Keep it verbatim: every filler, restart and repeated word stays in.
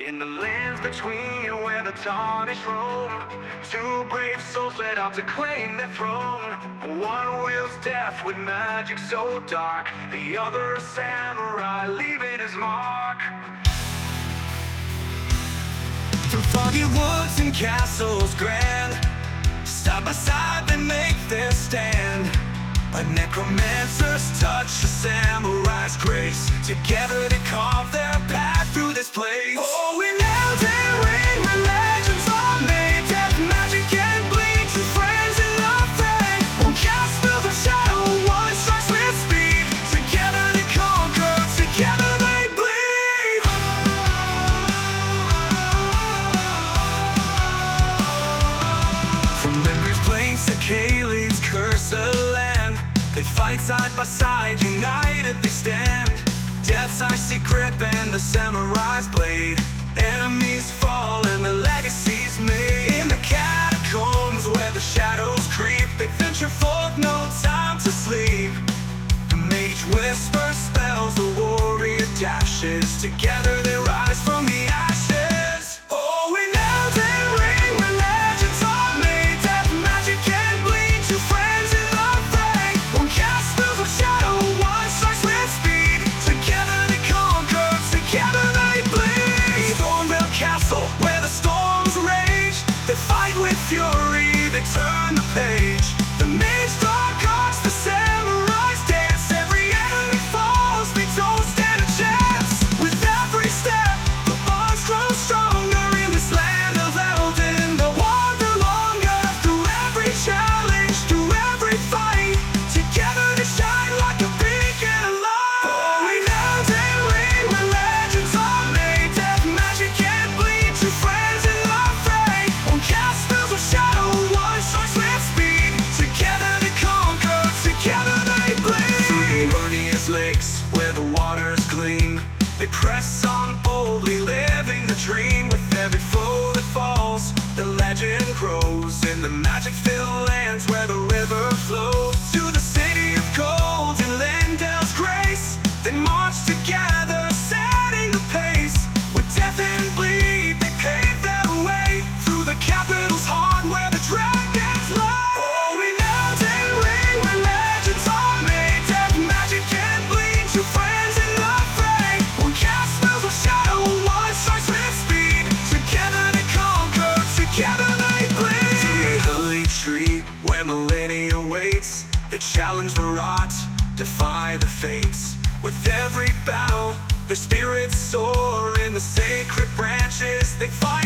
In the lands between where the tarnished roam, two brave souls set out to claim their throne. One wields death with magic so dark, the other a samurai leaving his mark. Through foggy woods and castles grand, side by side they make their stand. A necromancer's touch, a samurai's grace, together they carve their path through this place. Oh, we knelt and ring where legends are made. Death, magic, and bleed, two friends in love fade. One cast spells of shadow, one strikes with speed. Together they conquer, together they bleed. From Limbri's plains to Kaylee's cursed land, they fight side by side, united they stand. Death's icy grip and the samurai's blade. Enemies fall and the legacy's made. In the catacombs where the shadows creep, they venture forth, no time to sleep. The mage whispers spells, the warrior dashes. Together they rise from the ashes. Oh, we knelt and ring where legends are made. Death, magic, and bleed, two friends in love fade. One cast spells of shadow, one strikes with speed. Together they conquer, together they bleed. Thornvale Castle, where the storms rage, they fight with fury, they turn the page. The mage dark arts, the samurai's dance. Every enemy falls, they don't stand a chance. With every step, the bonds grow stronger. In this land of Elden, they'll wander longer. Through every challenge, through every fight, together they shine like a beacon of light. Oh, we knelt and ring where legends are made. Death, magic, and bleed, two friends in love fade. One cast spells with shadow, one strikes with speed. Together they conquer, together they bleed. Through Eternia's lakes, where the waters gleam, they press on boldly, living the dream. With every foe that falls, the legend grows. In the magic-filled lands where the river flows, to the city of gold in Lindell's grace, they march together, setting the pace. With death and bleed, they pave their way through the capital's heart where the dragons lie. Oh, we knelt and ring where legends are made. Death, magic, and bleed, two friends in love fade. One cast spells of shadow, one strikes with speed. Together they conquer, together they bleed. To the holy tree where millennia waits, they challenge the rot, defy the fates. With every battle, their spirits soar. In the sacred branches, they fight